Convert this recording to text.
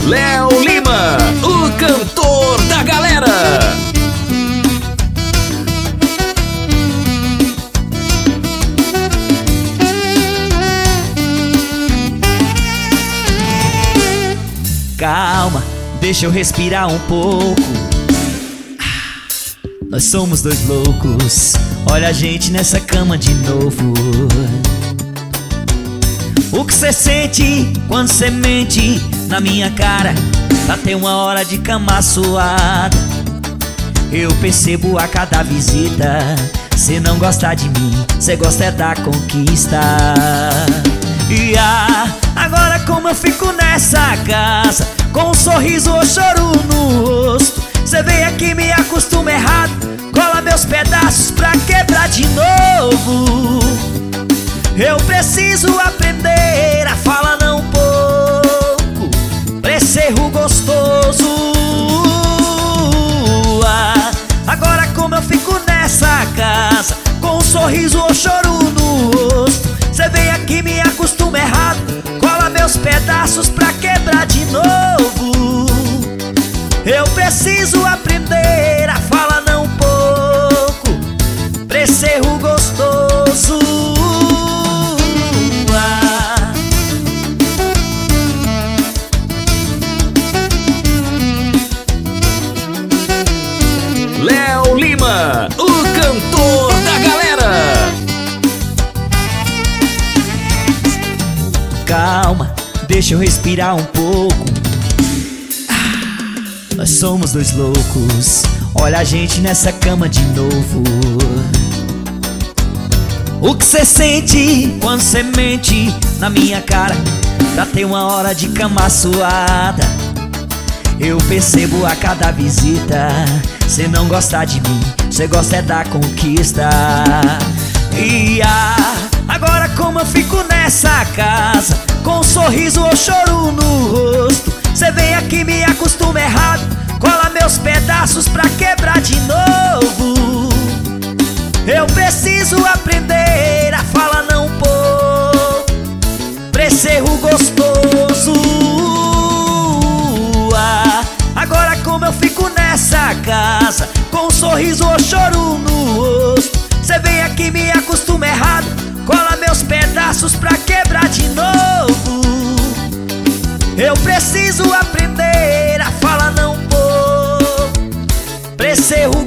Léo Lima, o cantor da galera. Calma, deixa eu respirar um pouco. Nós somos dois loucos, olha a gente nessa cama de novo. O que cê sente quando cê mente na minha cara? Pra ter uma hora de cama suada. Eu percebo a cada visita, cê não gosta de mim, cê gosta é da conquista. E agora como eu fico nessa casa, com um sorriso ou choro no rosto. Cê vem aqui, me acostuma errado, cola meus pedaços pra quebrar de novo. Eu preciso aprender a falar não pouco, pra esse erro gostoso. Agora como eu fico nessa casa, com um sorriso ou choro no rosto. Cê vem aqui, me acostuma errado, cola meus pedaços pra quebrar de novo. Eu preciso aprender a falar não pouco, pra esse erro gostoso. Léo Lima, o cantor da galera. Calma, deixa eu respirar um pouco. Nós somos dois loucos, olha a gente nessa cama de novo. O que cê sente quando cê mente na minha cara? Pra ter uma hora de cama suada. Eu percebo a cada visita, cê não gosta de mim, cê gosta é da conquista. E agora como eu fico nessa casa, com um sorriso ou choro no rosto. Cê vem aqui, me acostuma errado, cola meus pedaços pra quebrar de novo. Eu preciso aprender a falar não pouco, pra esse erro gostoso. Agora como eu fico nessa casa, com um sorriso ou choro no rosto. Cê vem aqui, me acostuma errado, cola meus pedaços pra quebrar de novo. Eu preciso aprender a falar não pouco, pra esse erro